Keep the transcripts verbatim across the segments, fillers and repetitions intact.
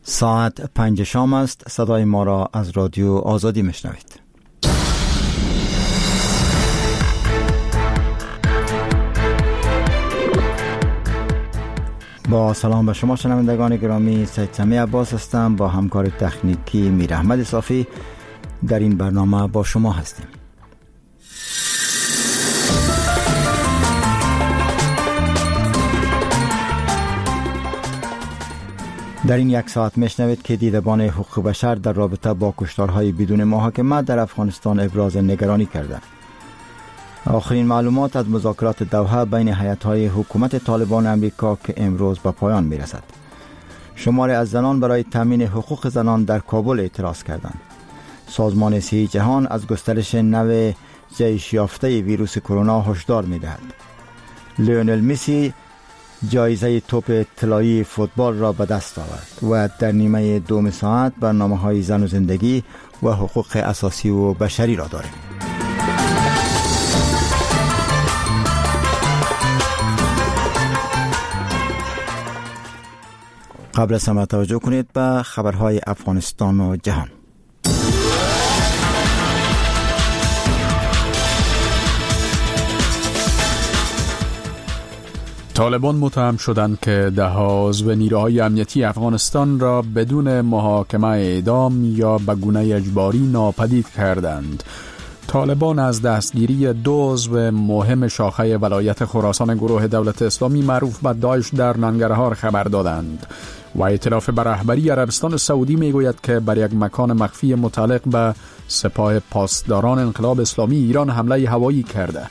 ساعت پنج شام است. صدای ما را از رادیو آزادی میشنوید. با سلام به شما شنوندگان گرامی، سید سمی عباس هستم. با همکار تکنیکی میر احمد صافی در این برنامه با شما هستیم. در این یک ساعت میشنوید که دیدبان حقوق بشر در رابطه با کشتارهای بدون محاکمه در افغانستان ابراز نگرانی کرده. آخرین معلومات از مذاکرات دوحه بین هیئت‌های حکومت طالبان امریکا که امروز به پایان میرسد. شماری از زنان برای تامین حقوق زنان در کابل اعتراض کردند. سازمان صحی جهان از گسترش نو جهش یافته ویروس کرونا هشدار می‌دهد. لیونل مسی جایزه توپ طلایی فوتبال را به دست آورد و در نیمه دوم ساعت برنامه‌های زن و زندگی و حقوق اساسی و بشری را داریم. قبل از همه توجه کنید به خبرهای افغانستان و جهان. طالبان متهم شدند که ده عضو نیروهای امنیتی افغانستان را بدون محاکمه اعدام یا به گونه اجباری ناپدید کردند. طالبان از دستگیری دو عضو مهم شاخه ولایت خراسان گروه دولت اسلامی معروف به داعش در ننگرهار خبر دادند و ائتلاف بر رهبری عربستان سعودی میگوید که بر یک مکان مخفی متعلق به سپاه پاسداران انقلاب اسلامی ایران حمله هوایی کرده.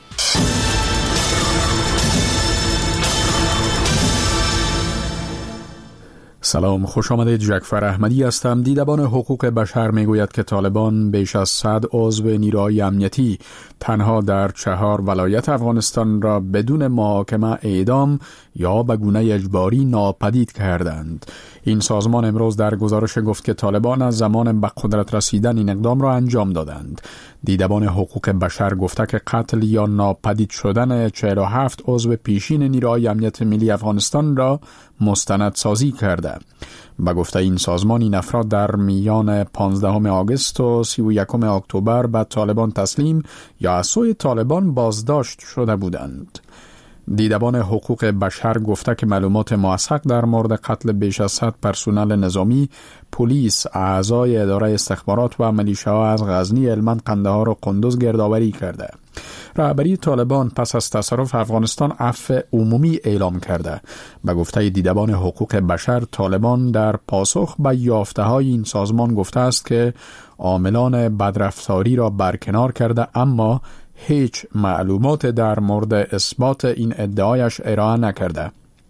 سلام، خوش آمدید. جعفر احمدی هستم. دیدبان حقوق بشر میگوید که طالبان بیش از صد عضو نیروهای امنیتی تنها در چهار ولایت افغانستان را بدون محاکمه اعدام یا به گونه اجباری ناپدید کردند. این سازمان امروز در گزارش گفت که طالبان از زمان به قدرت رسیدن این اقدام را انجام دادند. دیدبان حقوق بشر گفته که قتل یا ناپدید شدن چهل و هفت عضو پیشین نیروهای امنیت ملی افغانستان را مستندسازی کرده. به گفته این سازمان این افراد در میان پانزدهم آگوست و سی و یکم اکتبر به طالبان تسلیم یا از سوی طالبان بازداشت شده بودند. دیدبان حقوق بشر گفته که معلومات موثق در مورد قتل بیش از صد پرسنل نظامی، پلیس، اعضای اداره استخبارات و ملیشه‌ها از غزنی، هلمند، قندهار و قندوز گردآوری کرده. رهبری طالبان پس از تصرف افغانستان عفو عمومی اعلام کرده. به گفته دیدبان حقوق بشر، طالبان در پاسخ به یافته‌های این سازمان گفته است که عاملان بدرفتاری را برکنار کرده، اما هیچ معلومات در مورد اثبات این ادعایش ارائه نکرده.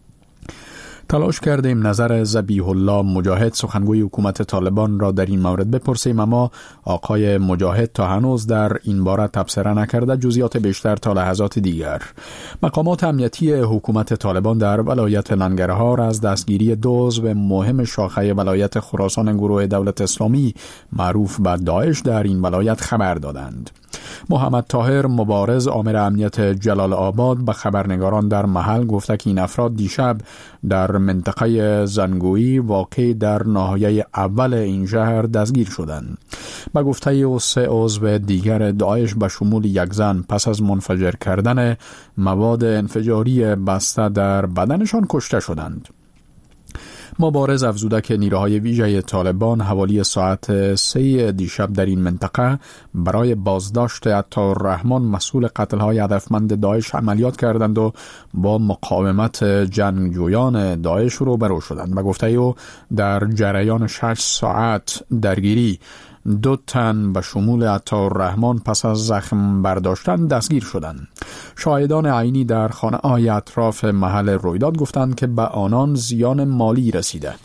تلاش کردیم نظر ذبیح الله مجاهد، سخنگوی حکومت طالبان، را در این مورد بپرسیم، اما آقای مجاهد تا هنوز در این باره تبصره نکرده. جزئیات بیشتر تا لحظات دیگر. مقامات امنیتی حکومت طالبان در ولایت ننگرهار از دستگیری دو عضو مهم شاخه ولایت خراسان گروه دولت اسلامی معروف به داعش در این ولایت خبر دادند. محمد طاهر مبارز، آمر امنیت جلال آباد، به خبرنگاران در محل گفته که این افراد دیشب در منطقه زنگویی واقع در ناحیه اول این شهر دستگیر شدند. به گفته او سه عضو دیگر داعش به شمول یک زن پس از منفجر کردن مواد انفجاری بسته در بدنشان کشته شدند. مبارز افزوده که نیروهای ویژه طالبان حوالی ساعت سه دیشب در این منطقه برای بازداشت عطارالرحمن مسئول قتل‌های هدفمند داعش عملیات کردند و با مقاومت جنگجویان داعش روبرو شدند. به گفته او در جریان شش ساعت درگیری دو تن به شمول عطارالرحمن پس از زخم برداشتن دستگیر شدند. شاهدان عینی در خانه‌های اطراف محل رویداد گفتند که به آنان زیان مالی رسیده.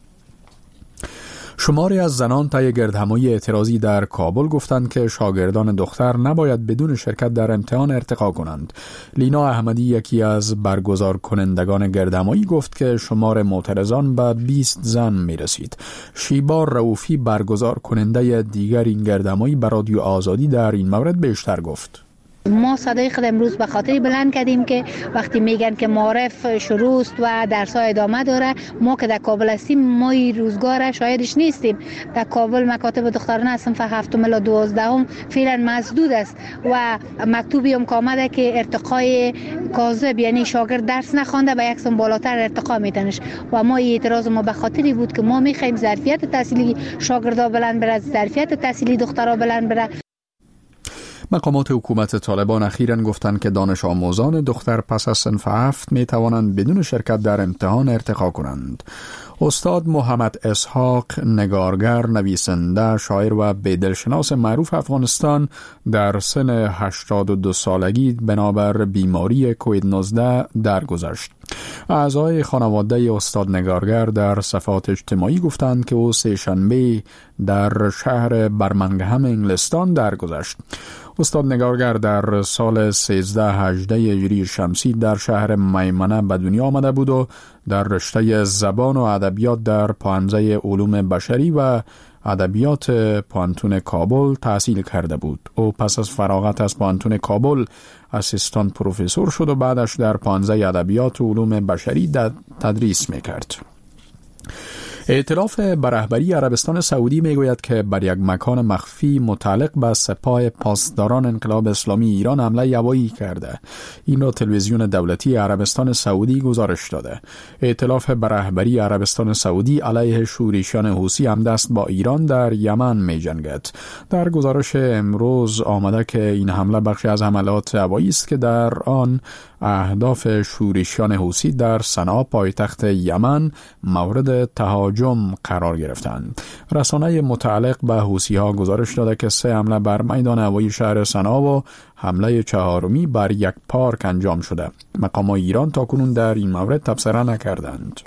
شماری از زنان طی گردهمایی اعتراضی در کابل گفتند که شاگردان دختر نباید بدون شرکت در امتحان ارتقا کنند. لینا احمدی، یکی از برگزار کنندگان گردهمایی، گفت که شمار معترضان به بیست زن می رسید. شیبا رؤوفی، برگزار کننده دیگر این گردهمایی، به رادیو آزادی در این مورد بیشتر گفت. ما صدای خود امروز به خاطر بلند کردیم که وقتی میگن که معارف شروع است و درس‌ها ادامه داره، ما که در کابل هستیم ما این روزگار شاهدش نیستیم. در کابل مکاتب دخترانه صنف هفتم الی دوازدهم فعلا مسدود است و مکتوبی هم آمده که ارتقای کاذب، یعنی شاگرد درس نخوانده به یک سن بالاتر ارتقا میتنش و ما این اعتراض ما به خاطری بود که ما میخوایم ظرفیت تحصیلی شاگردا بلند بره، ظرفیت تحصیلی دخترها بلند بره. مقامات حکومت طالبان اخیراً گفتند که دانش آموزان دختر پس از صنف هفت می توانند بدون شرکت در امتحان ارتقا کنند. استاد محمد اسحاق، نگارگر، نویسنده، شاعر و بدلشناس معروف افغانستان، در سن هشتاد و دو سالگی بنابر بیماری کووید نوزده درگذشت. اعضای خانواده استاد نگارگر در صفحات اجتماعی گفتند که او سه‌شنبه در شهر برمنگهم انگلستان درگذشت. استاد نگارگر در سال سیزده هجده هجری شمسی در شهر میمنه به دنیا آمده بود و در رشته زبان و ادبیات در پانزه علوم بشری و ادبیات پانتون کابل تحصیل کرده بود. او پس از فراغت از پانتون کابل اسیستان پروفسور شد و بعدش در پانزه ادبیات و علوم بشری تدریس میکرد. ائتلاف به رهبری عربستان سعودی میگوید که بر یک مکان مخفی متعلق به سپاه پاسداران انقلاب اسلامی ایران حمله هوایی کرده. این را تلویزیون دولتی عربستان سعودی گزارش داده. ائتلاف به رهبری عربستان سعودی علیه شورشیان حوثی همدست با ایران در یمن می‌جنگد. در گزارش امروز آمده که این حمله بخشی از حملات هوایی است که در آن اهداف شورشیان حوثی در صنعا پایتخت یمن مورد تهاجم قرار گرفتند. رسانه متعلق به حوثی‌ها گزارش داده که سه حمله بر میدان هوایی شهر صنعا و حمله چهارمی بر یک پارک انجام شده. مقامات ایران تاکنون در این مورد تبصره نکردند.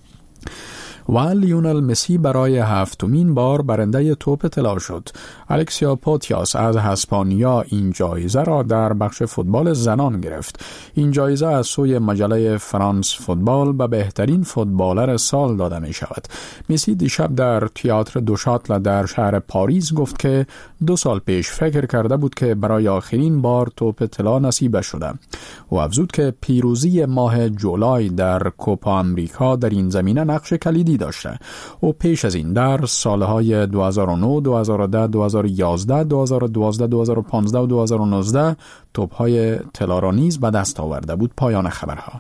و لیونل مسی برای هفتمین بار برنده توپ طلا شد. الکسیا پوتیاس از اسپانیا این جایزه را در بخش فوتبال زنان گرفت. این جایزه از سوی مجله فرانس فوتبال به بهترین فوتبالر سال داده می شود. مسی دیشب در تئاتر دو شاتل در شهر پاریس گفت که دو سال پیش فکر کرده بود که برای آخرین بار توپ طلا نصیب شده. او افزود که پیروزی ماه جولای در کوپا امریکا در این زمینه نقش کلیدی داشته. او پیش از این در سالهای دو هزار و نه، دو هزار و ده، دو هزار و یازده، دو هزار و دوازده، دو هزار و پانزده و دو هزار و نوزده توپ‌های طلا را نیز به دست آورده بود. پایان خبرها.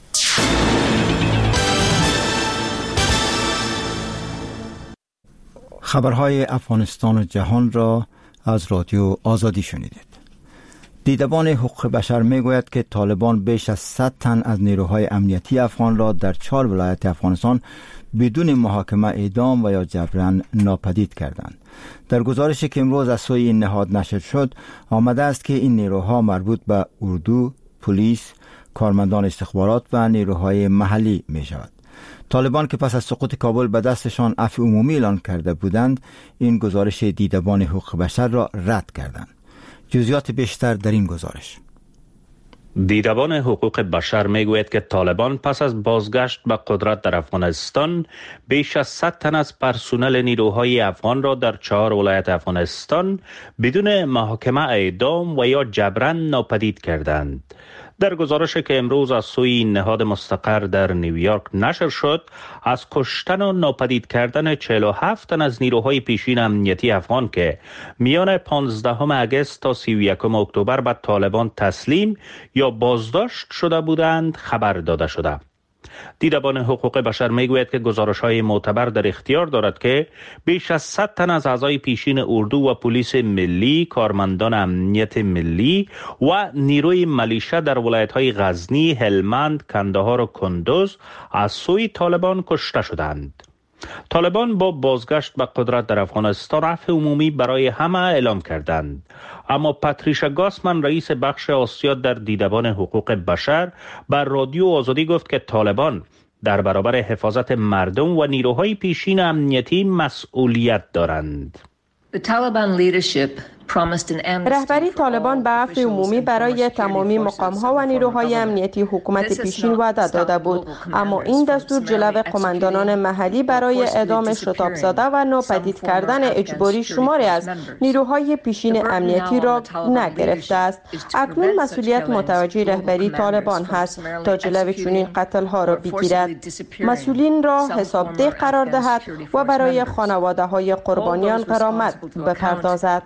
خبرهای افغانستان و جهان را از رادیو آزادی شنیدید. دیدبان حقوق بشر میگوید که طالبان بیش از صد تن از نیروهای امنیتی افغان را در چهار ولایت افغانستان بدون محاکمه اعدام و یا جبران ناپدید کردند. در گزارشی که امروز از سوی این نهاد نشر شد آمده است که این نیروها مربوط به اردو، پلیس، کارمندان استخبارات و نیروهای محلی می شود. طالبان که پس از سقوط کابل به دستشان عفو عمومی اعلان کرده بودند، این گزارش دیدبان حقوق بشر را رد کردند. جزئیات بیشتر در این گزارش. دیدبان حقوق بشر میگوید که طالبان پس از بازگشت به قدرت در افغانستان بیش از صد تن از پرسنل نیروهای افغان را در چهار ولایت افغانستان بدون محاکمه اعدام و یا جبران ناپدید کردند. در گزارشی که امروز از سوی نهاد مستقر در نیویورک نشر شد، از کشتن و ناپدید کردن چهل و هفت تن از نیروهای پیشین امنیتی افغان که میان پانزدهم اگست تا سی و یکم اکتبر به طالبان تسلیم یا بازداشت شده بودند خبر داده شده. دیدبان حقوق بشر میگوید که گزارش‌های معتبر در اختیار دارد که بیش از صد تن از اعضای پیشین اردو و پلیس ملی، کارمندان امنیت ملی و نیروی ملیشه در ولایت‌های غزنی، هلمند، کندهار و کندوز از سوی طالبان کشته شدند. طالبان با بازگشت به قدرت در افغانستان عفو عمومی برای همه اعلام کردند، اما پاتریشا گاسمن رئیس بخش آسیا در دیدبان حقوق بشر بر رادیو آزادی گفت که طالبان در برابر حفاظت مردم و نیروهای پیشین امنیتی مسئولیت دارند. The Taliban leadership رهبری طالبان به عفو عمومی برای تمامی مقام‌ها و نیروهای امنیتی حکومت پیشین وعده داده بود، اما این دستور جلو قماندانان محلی برای اعدام شتاب‌زده و ناپدید کردن اجباری شماری از نیروهای پیشین امنیتی را نگرفته است. اکنون مسئولیت متوجه رهبری طالبان هست تا جلو چنین قتل‌ها را بگیرد، مسئولین را حسابده قرار دهد و برای خانواده‌های قربانیان غرامت بپردازد.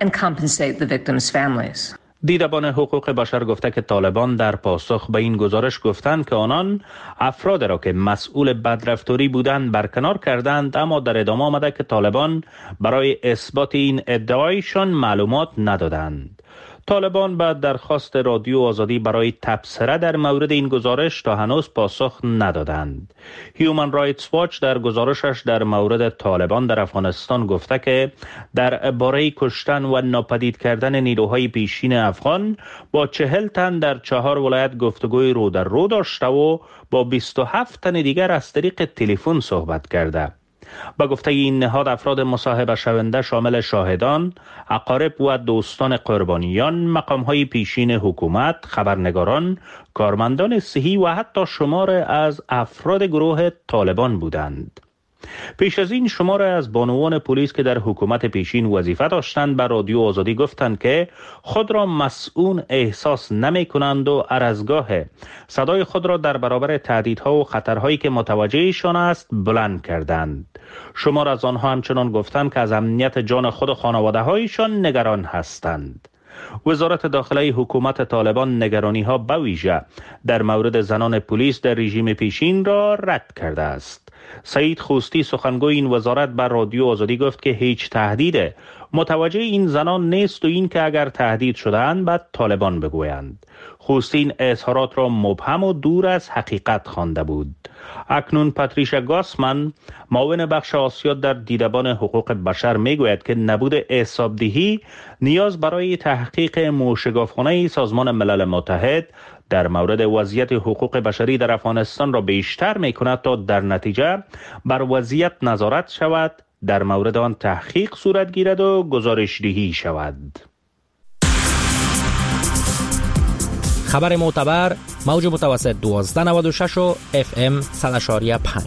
دیدبان حقوق بشر گفته که طالبان در پاسخ به این گزارش گفتند که آنان افراد را که مسئول بدرفتاری بودند برکنار کردند، اما در ادامه آمده که طالبان برای اثبات این ادعایشان معلومات ندادند. طالبان به درخواست رادیو آزادی برای تبصره در مورد این گزارش تا هنوز پاسخ ندادند. هیومن رایتس واچ در گزارشش در مورد طالبان در افغانستان گفته که در باره کشتن و ناپدید کردن نیروهای پیشین افغان با چهل تن در چهار ولایت گفتگوی رو در رو داشته و با بیست و هفت تن دیگر از طریق تلفن صحبت کرده. با گفته این نهاد افراد مصاحبه شونده شامل شاهدان، اقارب و دوستان قربانیان، مقام‌های پیشین حکومت، خبرنگاران، کارمندان صحی و حتی شمار از افراد گروه طالبان بودند. پیش از این شمار از بانوان پلیس که در حکومت پیشین وظیفه داشتند به رادیو آزادی گفتند که خود را مسئول احساس نمی کنند و هر از گاه صدای خود را در برابر تهدیدها و خطرهایی که متوجهشان است بلند کردند. شمار از آنها همچنان گفتند که از امنیت جان خود و خانواده هایشان نگران هستند. وزارت داخلی حکومت طالبان نگرانی ها به ویژه در مورد زنان پلیس در رژیم پیشین را رد کرده است. سعید خوستی سخنگوی این وزارت بر رادیو آزادی گفت که هیچ تهدید متوجه این زنان نیست و این که اگر تهدید شده‌اند بعد طالبان بگویند. خوستی این اظهارات را مبهم و دور از حقیقت خوانده بود. اکنون پاتریشا گاسمن معاون بخش آسیا در دیدبان حقوق بشر میگوید که نبود حسابدهی نیاز برای تحقیق موشگافخانه سازمان ملل متحد در مورد وضعیت حقوق بشری در افغانستان را بیشتر می کند تا در نتیجه بر وضعیت نظارت شود، در مورد آن تحقیق صورت گیرد و گزارشدهی شود. خبر معتبر موج متوسط دوازده نود و شش و اف ام صد و پنج.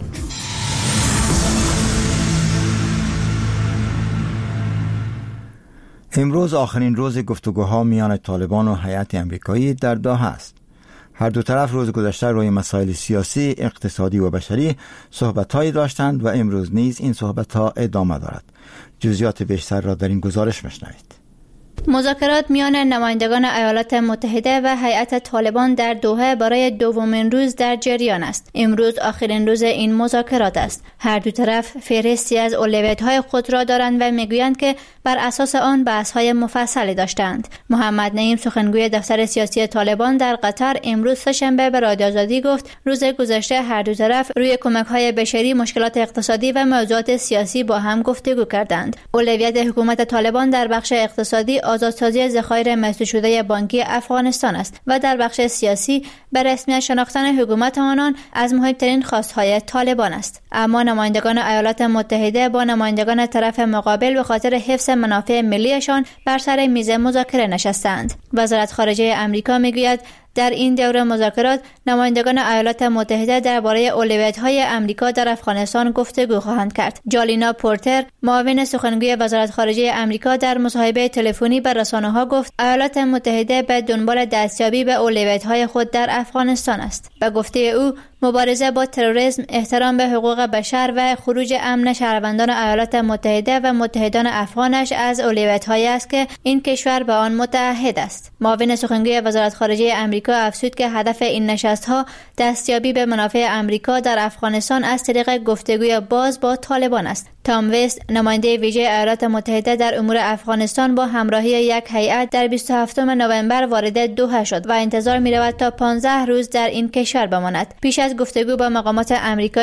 امروز آخرین روز گفتگوها میان طالبان و هیئت امریکایی در دوحه است. هر دو طرف روز گذشته روی مسائل سیاسی، اقتصادی و بشری صحبت‌هایی داشتند و امروز نیز این صحبت‌ها ادامه دارد. جزئیات بیشتر را در این گزارش بشنوید. مذاکرات میان نمایندگان ایالات متحده و هیئت طالبان در دوحه برای دومین روز در جریان است. امروز آخرین روز این مذاکرات است. هر دو طرف فهرستی از اولویت‌های خود را دارند و میگویند که بر اساس آن بحث‌های مفصلی داشتند. محمد نعیم سخنگوی دفتر سیاسی طالبان در قطر امروز سه‌شنبه به رادیو آزادی گفت روز گذشته هر دو طرف روی کمک‌های بشری، مشکلات اقتصادی و موضوعات سیاسی با هم گفتگو کردند. اولویت حکومت طالبان در بخش اقتصادی آزادسازی ذخایر مسدود شده بانکی افغانستان است و در بخش سیاسی به رسمیت شناختن حکومت آنان از مهمترین خواستهای طالبان است. اما نمایندگان ایالات متحده با نمایندگان طرف مقابل به خاطر حفظ منافع ملیشان بر سر میز مذاکره نشستند. وزارت خارجه آمریکا میگوید در این دوره مذاکرات نمایندگان ایالات متحده درباره اولویت‌های آمریکا در افغانستان گفتگو خواهند کرد. جالینا پورتر معاون سخنگوی وزارت خارجه آمریکا در مصاحبه تلفنی با رسانه‌ها گفت ایالات متحده به دنبال دستیابی به اولویت‌های خود در افغانستان است. به گفته او مبارزه با تروریسم، احترام به حقوق بشر و خروج امن شهروندان ایالات متحده و متحدان افغانش از اولویت‌هایی است که این کشور به آن متعهد است. معاون سخنگوی وزارت خارجه آمریکا افزود که هدف این نشست‌ها دستیابی به منافع آمریکا در افغانستان از طریق گفتگوی باز با طالبان است. تام وست نماینده ویژه ایالات متحده در امور افغانستان با همراهی یک هیئت در بیست و هفتم نوامبر وارد دوحه شد و انتظار می‌رود تا پانزده روز در این کشور بماند. پیش از گفتگو با مقامات آمریکایی،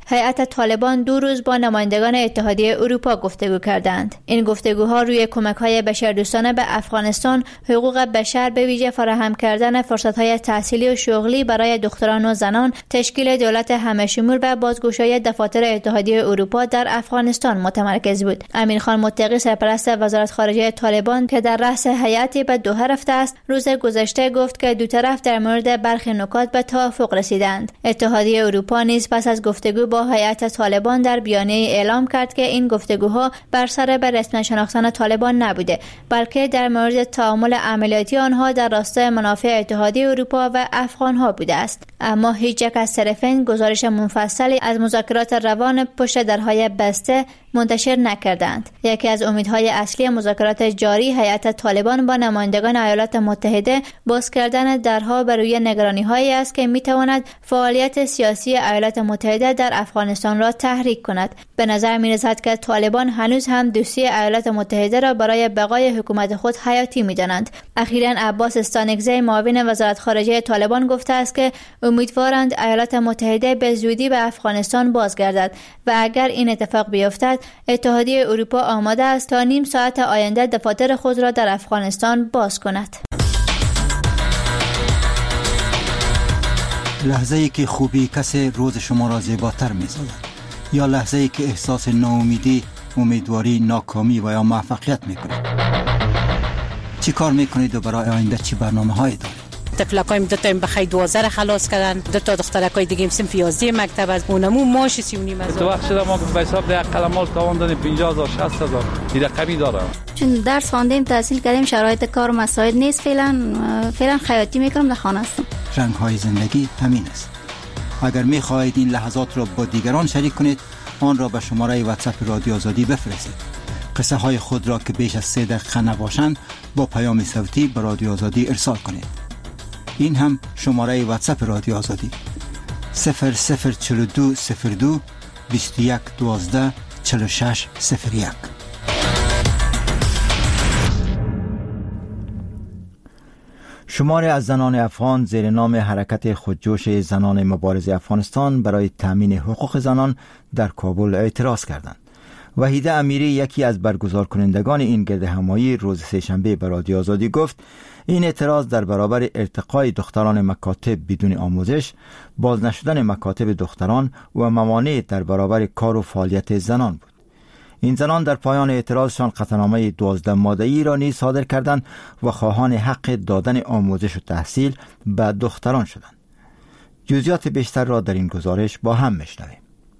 هیئت طالبان دو روز با نمایندگان اتحادیه اروپا گفتگو کردند. این گفتگوها روی کمک‌های بشردوستانه به افغانستان، حقوق بشر به ویژه فراهم کردن فرصت‌های تحصیلی و شغلی برای دختران و زنان، تشکیل دولت همه‌شمول و بازگشایی دفاتر اتحادیه اروپا در افغانستان متمرکز بود. امیرخان متقی سرپرست وزارت خارجه طالبان که در رأس هیئتی به دوحه رفته است، روز گذشته گفت که دو طرف در مورد برخی نکات به توافق رسیدند. اتحادیه اروپا نیز پس از گفتگو با هیئت طالبان در بیانیه اعلام کرد که این گفتگوها بر سر به رسمیت شناختن طالبان نبوده، بلکه در مورد تعامل عملیاتی آنها در راستای منافع اتحادیه اروپا و افغانها بوده است. اما هیچ یک از طرفین گزارش منفصلی از مذاکرات روان پشت درهای بسته منتشر نکردند. یکی از امیدهای اصلی مذاکرات جاری هیئت طالبان با نمایندگان ایالات متحده باز کردن درها بر روی نگرانی‌هایی است که می‌تواند فعالیت سیاسی ایالات متحده در افغانستان را تحریک کند. به نظر می‌رسد که طالبان هنوز هم دوستی ایالات متحده را برای بقای حکومت خود حیاتی می‌دانند. اخیراً عباس استانکزی معاون وزارت خارجه طالبان گفته است که امیدوارند ایالات متحده به زودی به افغانستان بازگردد و اگر این اتفاق بیفتد اتحادیه اروپا آماده است تا نیم ساعت آینده دفاتر خود را در افغانستان باز کند. لحظه‌ای که خوبی کسی روز شما را زیباتر می‌سازد، یا لحظه‌ای که احساس ناامیدی، امیدواری، ناکامی و یا موفقیت می‌کنید. چی کار می‌کنید و برای آینده چی برنامه‌هایی دارید؟ طفلکایم دو تا بخای دوازده را خلاص کردن، دو تا دخترکای دیگه صنف یازده مکتب از اونمو ماش سی و نیم هزار. تو وقت شده ما به حساب ده قلمال تاوان دادیم پنجاه هزار شصت هزار این رقمی داره. چون درس خواندیم تحصیل کردیم شرایط کار و مساعد نیست، فعلا فعلا خیاطی میکنم در خانه هستم. رنگ‌های زندگی همین است. اگر می‌خواهید این لحظات را با دیگران شریک کنید، آن را به شماره واتساپ رادیو آزادی بفرستید. قصه های خود را که بیش از سه دقیقه نباشند با پیام صوتی به رادیو آزادی ارسال کنید. این هم شماره واتساپ رادیو آزادی صفر صفر چهل و دو صفر دو بیست و یک دوازده چهل و شش صفر یک. شماری از زنان افغان زیر نام حرکت خودجوش زنان مبارز افغانستان برای تامین حقوق زنان در کابل اعتراض کردند. وحیده امیری یکی از برگزار کنندگان این گرد همایی روز سه‌شنبه به رادیو آزادی گفت این اعتراض در برابر ارتقای دختران مکاتب بدون آموزش، باز نشدن مکاتب دختران و موانع در برابر کار و فعالیت زنان بود. این زنان در پایان اعتراضشان قطعنامه دوازده ماده‌ای را نیز صادر کردند و خواهان حق دادن آموزش و تحصیل به دختران شدند. جزئیات بیشتر را در این گزارش با هم میشنویم.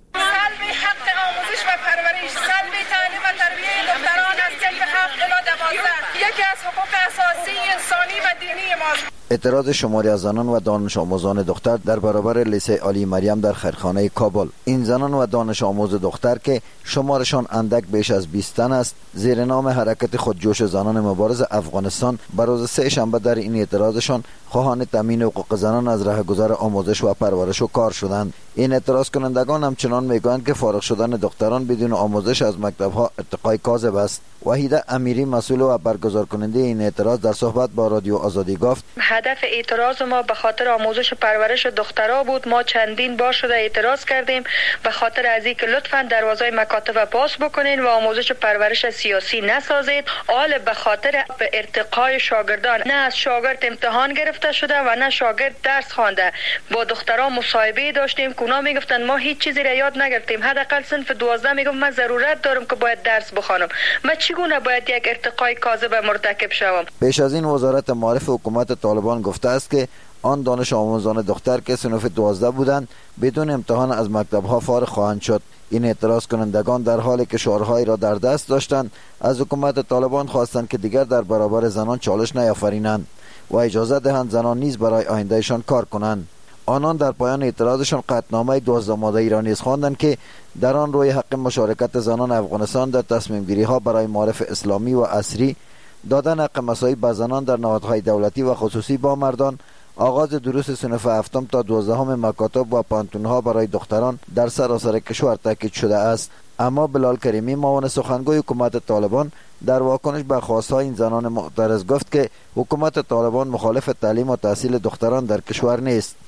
اعتراض شماری از زنان و دانش آموزان دختر در برابر لیسه علی مریم در خیرخانه کابل. این زنان و دانش آموز دختر که شمارشان اندک بیش از بیست تن است، زیر نام حرکت خودجوش زنان مبارز افغانستان بر روز سه شنبه در این اعتراضشان خواهان تامین حقوق زنان از راهگذار آموزش و پرورش و کار شدند. این اعتراض کنندگان همچنان میگویند که فارغ شدن دختران بدون آموزش از مکتب‌ها ارتقای کاذب است. وحیده امیری مسئول و برگزار کننده این اعتراض در صحبت با رادیو آزادی گفت هدف اعتراض ما به خاطر آموزش و پرورش دخترها بود. ما چندین بار شده اعتراض کردیم به خاطر از اینکه لطفاً دروازه مکاتب باز بکنین و آموزش و پرورش سیاسی نسازید. آل به خاطر به ارتقای شاگردان، نه از شاگرد امتحان گرفته شده و نه شاگرد درس خوانده. با دخترها مصاحبه داشتیم که اونا میگفتن ما هیچ چیزی را یاد نگرفتیم. حداقل صنف دوازده میگفت من ضرورت دارم که باید درس بخوانم. من چگونه باید یک ارتقای کاذب مرتکب شوم؟ پیش از این وزارت معارف حکومت طالبان گفته است که آن دانش آموزان دختر که صنف دوازده بودند بدون امتحان از مکتب‌ها فارغ خواهند شد. این اعتراض کنندگان در حالی که شعارهایی را در دست داشتند از حکومت طالبان خواستند که دیگر در برابر زنان چالش نیافرینند و اجازه دهند زنان نیز برای آیندهشان کار کنند. آنان در پایان اعتراضشان قطعنامه دوازده ماده‌ای را نیز خواندند که در آن روی حق مشارکت زنان افغانستان در تصمیم گیری ها برای معارف اسلامی و عصری، دادن حق مساوی به زنان در نهادهای دولتی و خصوصی با مردان، آغاز دروس صنف هفتم تا دوازدهم مکاتب و پانتونها برای دختران در سراسر کشور تاکید شده است. اما بلال کریمی معاون سخنگوی حکومت طالبان در واکنش به خواستهای این زنان معترض گفت که حکومت طالبان مخالف تعلیم و تحصیل دختران در کشور نیست.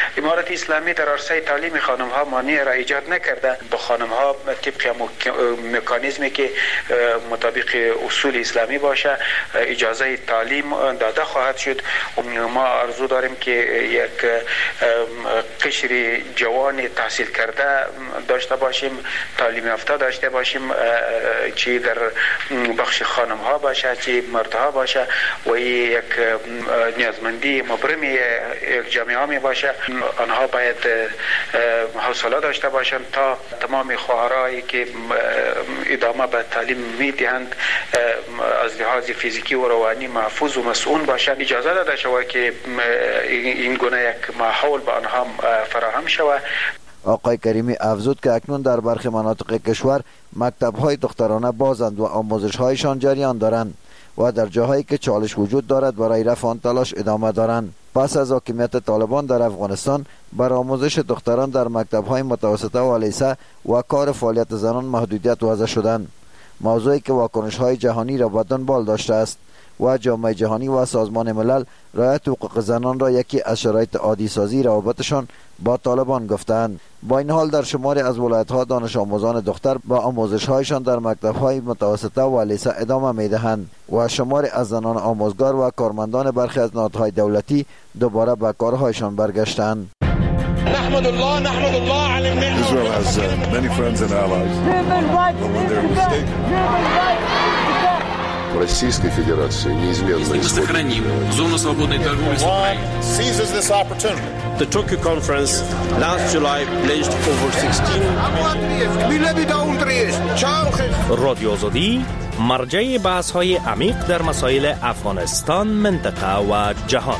امارت اسلامی در عرصه تعلیم خانم ها مانع را ایجاد نکرده. با خانم ها طبق مکانیزمی که مطابق اصول اسلامی باشه اجازه تعلیم داده خواهد شد. ما آرزو داریم که یک قشر جوان تحصیل کرده داشته باشیم، تعلیم یافته داشته باشیم، چی در بخش خانم ها باشه چی مردها باشه و یک نیازمندی مبرم یک جامعه می باشه. آنها باید حوصله داشته باشند تا تمام خواهرایی که ادامه به تعلیم می دهند از لحاظ فیزیکی و روانی محفوظ و مسئول باشند. اجازه داده شود که این گونه یک ماحول به آنها فراهم شود. آقای کریمی افزود که اکنون در برخی مناطق کشور مکتب‌های دخترانه بازند و آموزش‌هایشان جریان دارند و در جاهایی که چالش وجود دارد برای رفع آن تلاش ادامه دارند. پس از حاکمیت طالبان در افغانستان بر آموزش دختران در مکتب‌های متوسطه و لیسه و کار فعالیت زنان محدودیت وضع شدند، موضوعی که واکنش‌های جهانی را به دنبال داشته است و جامعه جهانی و سازمان ملل رعایت حقوق زنان را یکی از شرایط عادی سازی روابطشان با طالبان گفتند. با این حال در شماری از ولایت‌ها دانش آموزان دختر با آموزش‌هایشان در مکتب‌های متوسطه و لیسه ادامه می‌دهند و شماری از زنان آموزگار و کارمندان برخی از نهادهای دولتی دوباره به کارهایشان برگشتند. نحمد الله نحمد الله على النعمة. Israel has uh, many friends and allies. But when they're mistaken. Российской Федерации неизменно сохраним зону свободной торговли с Украиной. Seizes this opportunity. The Tokyo conference last July pledged over sixteen رادیو آزادی مرجع بحث‌های عمیق در مسائل افغانستان، منطقه و جهان.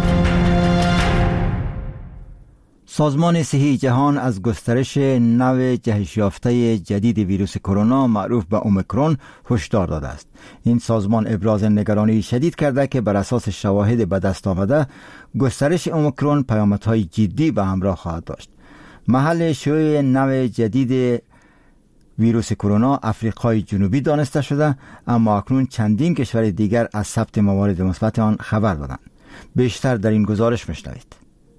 سازمان صحی جهان از گسترش نوع جهش یافته جدید ویروس کرونا معروف به اومیکرون هشدار داده است. این سازمان ابراز نگرانی شدید کرده که بر اساس شواهد به دست آمده گسترش اومیکرون پیامدهای جدی به همراه خواهد داشت. محل شیوع نوع جدید ویروس کرونا افریقای جنوبی دانسته شده، اما اکنون چندین کشور دیگر از ثبت موارد مثبت آن خبر دادند. بیشتر در این گزارش میشنوید.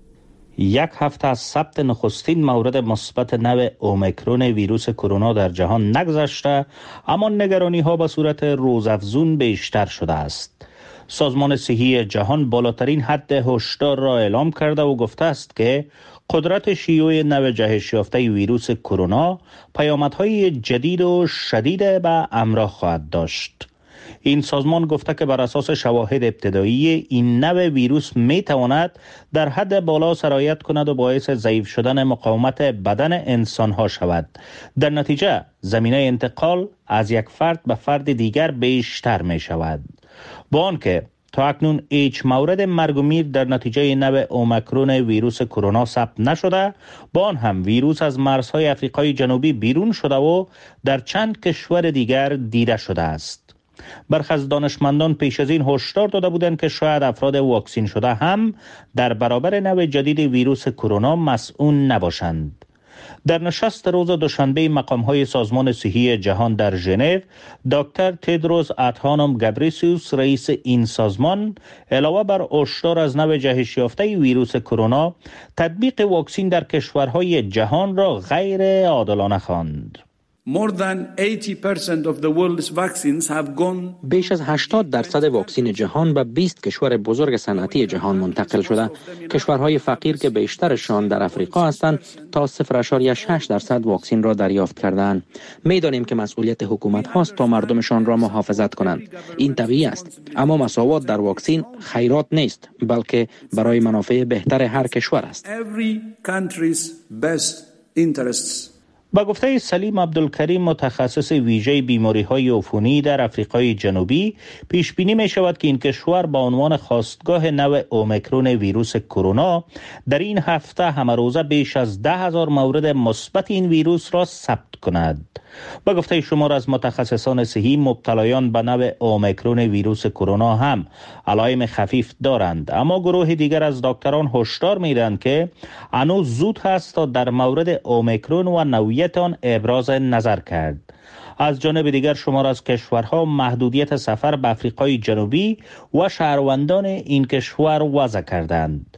یک هفته از ثبت نخستین مورد مثبت نوع اومیکرون ویروس کرونا در جهان نگذشته، اما نگرانی ها به صورت روزافزون بیشتر شده است. سازمان صحی جهان بالاترین حد هشدار را اعلام کرده و گفته است که قدرت شیوع نوع جهش یافته ویروس کرونا پیامدهای جدید و شدید به همراه خواهد داشت. این سازمان گفته که بر اساس شواهد ابتدایی این نوع ویروس می تواند در حد بالا سرایت کند و باعث ضعیف شدن مقاومت بدن انسان ها شود. در نتیجه زمینه انتقال از یک فرد به فرد دیگر بیشتر می شود. با آنکه تا اکنون هیچ مورد مرگ و میر در نتیجه نوع اومیکرون ویروس کرونا ثبت نشده، با آن هم ویروس از مرزهای آفریقای جنوبی بیرون شده و در چند کشور دیگر دیده شده است. برخی از دانشمندان پیش از این هشدار داده بودند که شاید افراد واکسین شده هم در برابر نوع جدید ویروس کرونا مسئول نباشند. در نشست روز دوشنبه مقام‌های سازمان صحی جهان در ژنو، دکتر تدروس ادهانوم گبریسیوس رئیس این سازمان علاوه بر هشدار از نوع جهش یافته ویروس کرونا، تطبیق واکسین در کشورهای جهان را غیر عادلانه خواند. More than eighty percent of the world's vaccines have gone. بیش از هشتاد درصد واکسین جهان به بیست کشور بزرگ صنعتی جهان منتقل شده. کشورهای فقیر که بیشترشان در افریقا هستند تا صفر ممیز شش درصد واکسین را دریافت کردند. می‌دانیم که مسئولیت حکومت هاست تا مردمشان را محافظت کنند. این طبیعی است، اما مساوات در واکسین خیرات نیست، بلکه برای منافع بهتر هر کشور است. Every country's best interests. با گفته سلیم عبدالکریم متخصص ویژه بیماری‌های عفونی در آفریقای جنوبی، پیش بینی می شود که این کشور با عنوان خاستگاه نوع اومیکرون ویروس کرونا در این هفته همه روزه بیش از ده هزار مورد مثبت این ویروس را ثبت کند. با گفته شمار از متخصصان صحی، مبتلایان به نوع اومیکرون ویروس کرونا هم علائم خفیف دارند، اما گروه دیگر از دکتران هشدار می‌دهند که هنوز زود است تا در مورد اومیکرون و نوعیت آن ابراز نظر کرد. از جانب دیگر شمار از کشورها محدودیت سفر به آفریقای جنوبی و شهروندان این کشور وضع کردند.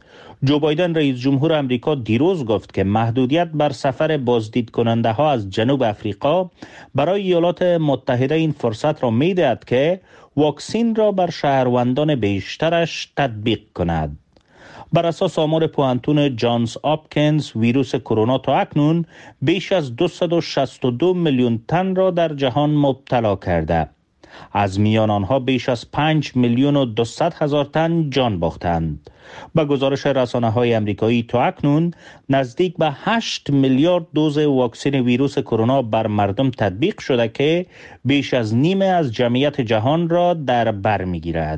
جو بایدن رئیس جمهور امریکا دیروز گفت که محدودیت بر سفر بازدید کننده ها از جنوب افریقا برای ایالات متحده این فرصت را می دهد که واکسین را بر شهروندان بیشترش تطبیق کند. بر اساس آمار پوهنتون جانز آپکینز، ویروس کرونا تا اکنون بیش از دویست و شصت و دو میلیون تن را در جهان مبتلا کرده. از میان آنها بیش از پنج میلیون و دویست هزار تن جان باختند. با گزارش رسانه‌های آمریکایی تا اکنون نزدیک به هشت میلیارد دوز واکسن ویروس کرونا بر مردم تطبیق شده که بیش از نیمه از جمعیت جهان را در بر می‌گیرد.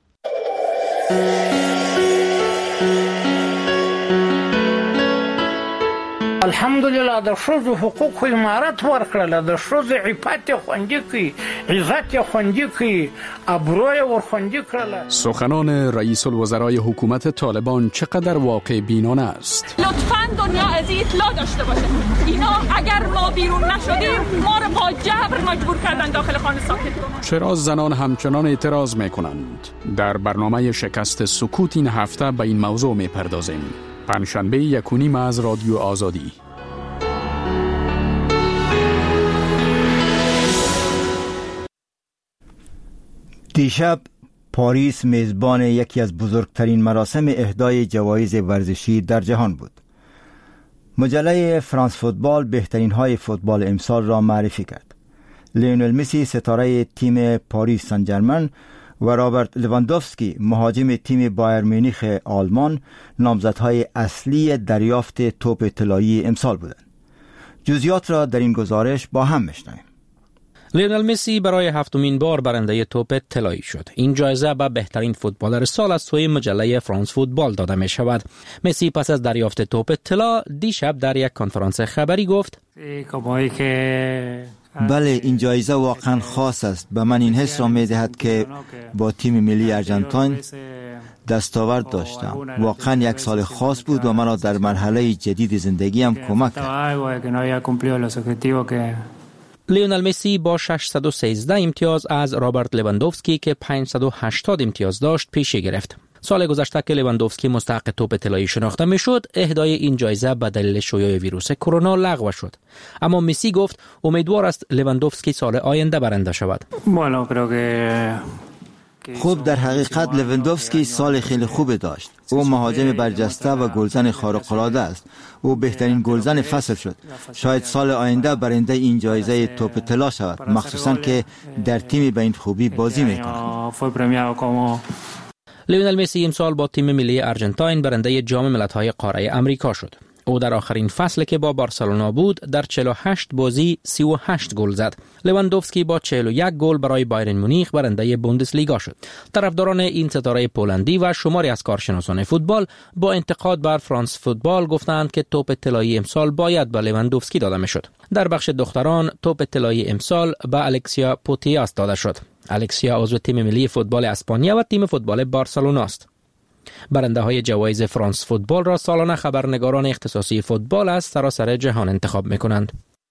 الحمدلله د ښځو حقوق امارت ورکړله، د ښځو عفت خوندي کړي، عزت خوندي کړي، ابروی ورخوندي کړله. سخنان رئیس الوزرای حکومت طالبان چقدر واقع بینانه است؟ لطفاً دنیا از این اطلاع داشته باشه اینا اگر ما بیرون نشدیم ما رو با جبر مجبور کردن داخل خانه ساکت کنن. چرا زنان همچنان اعتراض میکنند؟ در برنامه شکست سکوت این هفته به این موضوع میپردازیم. پنجشنبه یک و نیم از رادیو آزادی. دیشب پاریس میزبان یکی از بزرگترین مراسم اهدای جوایز ورزشی در جهان بود. مجله فرانس فوتبال بهترین های فوتبال امسال را معرفی کرد. لیونل مسی ستاره تیم پاریس سن ژرمن و رابرت لواندوفسکی مهاجم تیم بایر مونیخ آلمان نامزدهای اصلی دریافت توپ طلایی امسال بودند. جزئیات را در این گزارش با هم میشنویم. لیونل مسی برای هفتمین بار برنده توپ طلایی شد. این جایزه به بهترین فوتبالر سال از سوی مجله فرانس فوتبال داده می شود. مسی پس از دریافت توپ طلا دیشب در یک کنفرانس خبری گفت: بله، این جایزه واقعا خاص است. به من این حس را می دهد که با تیم ملی ارژانتین دستاورد داشتم. واقعا یک سال خاص بود و مرا در مرحله جدید زندگیم کمک کرد. لیونل مسی با ششصد و سیزده امتیاز از رابرت لواندوفسکی که پانصد و هشتاد امتیاز داشت پیشی گرفت. سال گذشته که لواندوفسکی مستحق توپ طلایی شناخته میشد، اهدای این جایزه به دلیل شیوع ویروس کرونا لغو شد. اما مسی گفت امیدوار است لواندوفسکی سال آینده برنده شود. خب در حقیقت لواندوفسکی سال خیلی خوب داشت. او مهاجم برجسته و گلزن خارق‌العاده است. او بهترین گلزن فصل شد. شاید سال آینده برنده این جایزه توپ طلا شود، مخصوصا که در تیمی به این خوبی بازی میکند. لیونل مسی امسال با تیم ملی آرژانتین برنده جام ملت‌های قاره امریکا شد. او در آخرین فصل که با بارسلونا بود در چهل و هشت بازی سی و هشت گل زد. لواندوفسکی با چهل و یک گل برای بایرن مونیخ برنده بوندسلیگا شد. طرفداران این ستاره پولندی و شماری از کارشناسان فوتبال با انتقاد بر فرانس فوتبال گفتند که توپ طلایی امسال باید به لواندوفسکی داده میشد. در بخش دختران توپ طلایی امسال به الکسیا پوتیاس داده شد. الکسیا عضو تیم ملی فوتبال اسپانیا و تیم فوتبال بارسلونا است. برنده های جوایز فرانس فوتبال را سالانه خبرنگاران اختصاصی فوتبال از سراسر جهان انتخاب می کنند.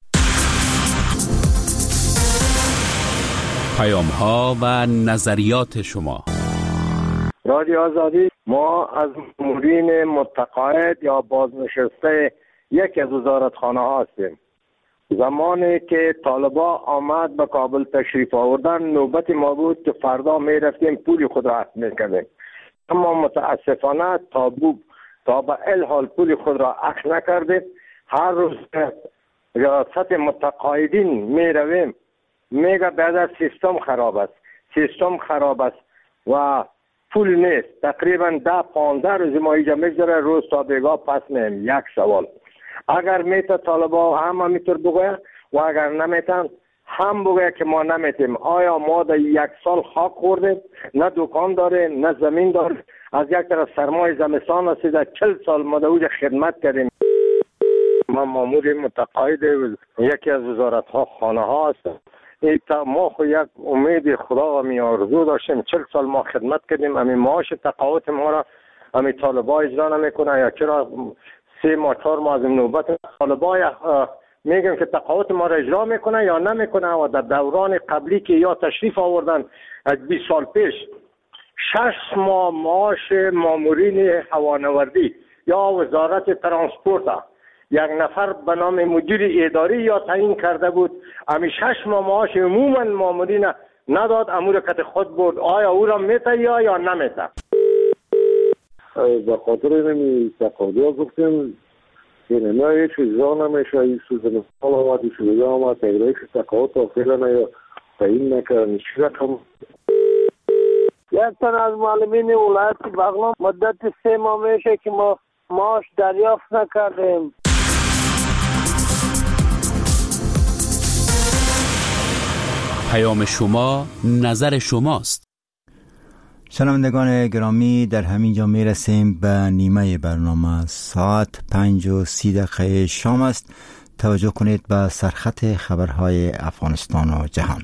پیام ها و نظریات شما. رادیو آزادی، ما از مامورین متقاعد یا بازنشسته یکی از وزارتخانه ها هستیم. زمانی که طالبا آمد به کابل تشریف آوردن، نوبت ما بود که فردا می رفتیم پول خود را اخذ می کردیم. اما متاسفانه تا بو تا به الحال پول خود را اخذ نکردیم. هر روز ریاست متقاعدین می رویم، میگه بعد سیستم خراب است، سیستم خراب است و پول نیست. تقریبا ده پانزده روز ما اینجا میگذره، روز تا بیگاه پس نیم. یک سوال، اگر میته طالبا هم میتر بگوید و اگر نمیتن هم بگوید که ما نمیتیم. آیا ما در یک سال خاک خوردیم؟ نه دکان داریم نه زمین داریم. از یک طرف سرمای زمستان هستی، در چل سال ما در اوج خدمت کردیم. ما مامور متقاعد یکی از وزارت ها خانه ها هستم. ما خو یک امید خدا و می آرزو داشتیم. چل سال ما خدمت کردیم. امی معاش تقاعد ما را امی طالبا اجرا نمیکنه، یا چرا سه ماه چهار ماه از نوبت طالبا میگم که تقاعد ما را اجرا میکنه یا نمیکنه. و در دوران قبلی که یا تشریف آوردن از بیست سال پیش شش ماه معاش مامورین هوانوردی یا وزارت ترانسپورت یک نفر به نام مدیر اداری یا تعیین کرده بود، امی شش ماه معاش عموما مامورین نداد، امور کت خود برد. آیا او را میته یا یا نمیته؟ به خاطر اینمی تقاضا گفتیم که نه هیچ اجرا نمیشه، این سوزن سال آمد، این شده آمد، تقریبش تقاضا تا فعلا یا تعیین نکردن. چی رقم؟ یک تن از معلمین ولایت بغلان مدت سه ماه میشه که ما معاش دریافت نکردیم. پیام شما نظر شماست. شنوندگان گرامی، در همین جا می رسیم به نیمه برنامه. ساعت پنج و سی دقیقه شام است. توجه کنید به سرخط خبرهای افغانستان و جهان.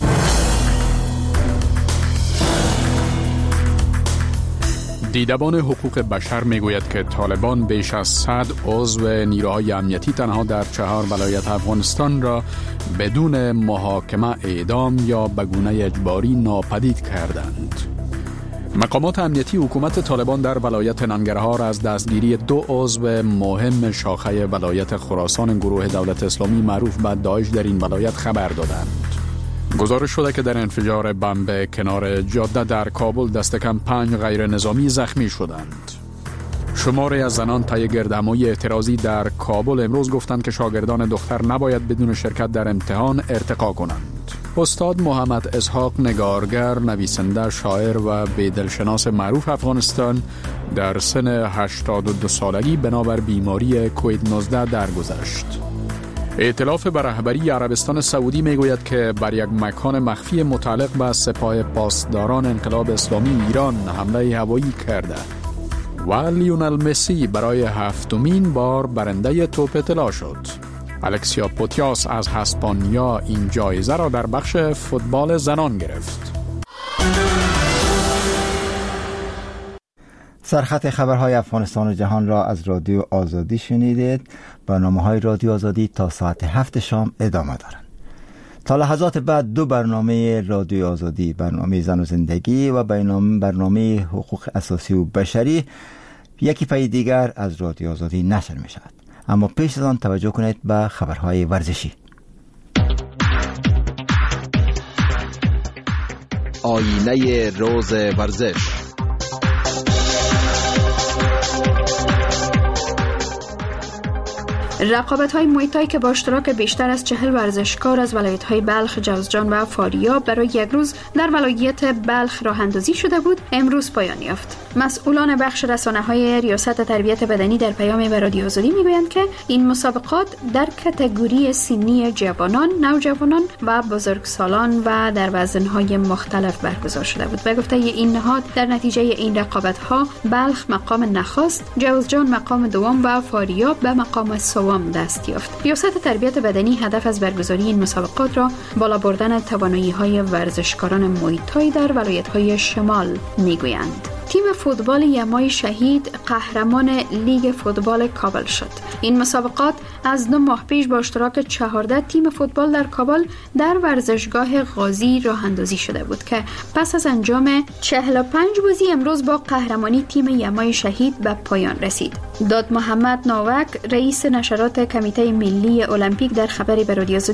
دیدبان حقوق بشر میگوید که طالبان بیش از صد عضو نیروهای امنیتی تنها در چهار ولایت افغانستان را بدون محاکمه اعدام یا به گونه اجباری ناپدید کردند. مقامات امنیتی حکومت طالبان در ولایت ننگرهار از دستگیری دو عضو مهم شاخه ولایت خراسان گروه دولت اسلامی معروف به داعش در این ولایت خبر دادند. گزارش شده که در انفجار بمب کنار جاده در کابل دست کم پنج غیر نظامی زخمی شدند. شماری از زنان طی گردهمایی اعتراضی در کابل امروز گفتند که شاگردان دختر نباید بدون شرکت در امتحان ارتقا کنند. استاد محمد اسحاق نگارگر، نویسنده، شاعر و بیدلشناس معروف افغانستان در سن هشتاد و دو سالگی بنابر بیماری کووید نوزده درگذشت. ائتلاف بر رهبری عربستان سعودی میگوید که بر یک مکان مخفی متعلق به سپاه پاسداران انقلاب اسلامی ایران حمله هوایی کرده و لیونل مسی برای هفتمین بار برنده توپ طلا شد. الکسیا پوتیاس از اسپانیا این جایزه را در بخش فوتبال زنان گرفت. سرخط خبرهای افغانستان و جهان را از رادیو آزادی شنیدید. برنامه‌های رادیو آزادی تا ساعت هفت شام ادامه دارند. تا لحظات بعد دو برنامه رادیو آزادی، برنامه زن و زندگی و برنامه حقوق اساسی و بشری، یکی پای دیگر از رادیو آزادی نشر می شود. اما پیش از آن توجه کنید به خبرهای ورزشی. آینه روز ورزش. رقابت‌های موی تای که با اشتراک بیشتر از چهل ورزشکار از ولایت‌های بلخ، جوزجان و فاریاب برای یک روز در ولایت بلخ راه اندازی شده بود، امروز پایان یافت. مسئولان بخش رسانه‌های ریاست تربیت بدنی در پیام به رادیو آزادی میگویند که این مسابقات در کاتگوری سنی جوانان، نوجوانان و بزرگسالان و در وزن‌های مختلف برگزار شده بود. به گفته این نهاد، در نتیجه این رقابت‌ها بلخ مقام نخست، جوزجان مقام دوم و فاریاب به مقام سوم دست یافت. ریاست تربیت بدنی هدف از برگزاری این مسابقات را بالا بردن توانایی‌های ورزشکاران موی تای در ولایت‌های شمال میگویند. تیم فوتبال یمای شهید قهرمان لیگ فوتبال کابل شد. این مسابقات از دو ماه پیش با اشتراک چهارده تیم فوتبال در کابل در ورزشگاه غازی راه اندازی شده بود که پس از انجام چهل و پنج بازی امروز با قهرمانی تیم یمای شهید به پایان رسید. داد محمد ناوک، رئیس نشرات کمیته ملی المپیک، در خبری به رادیو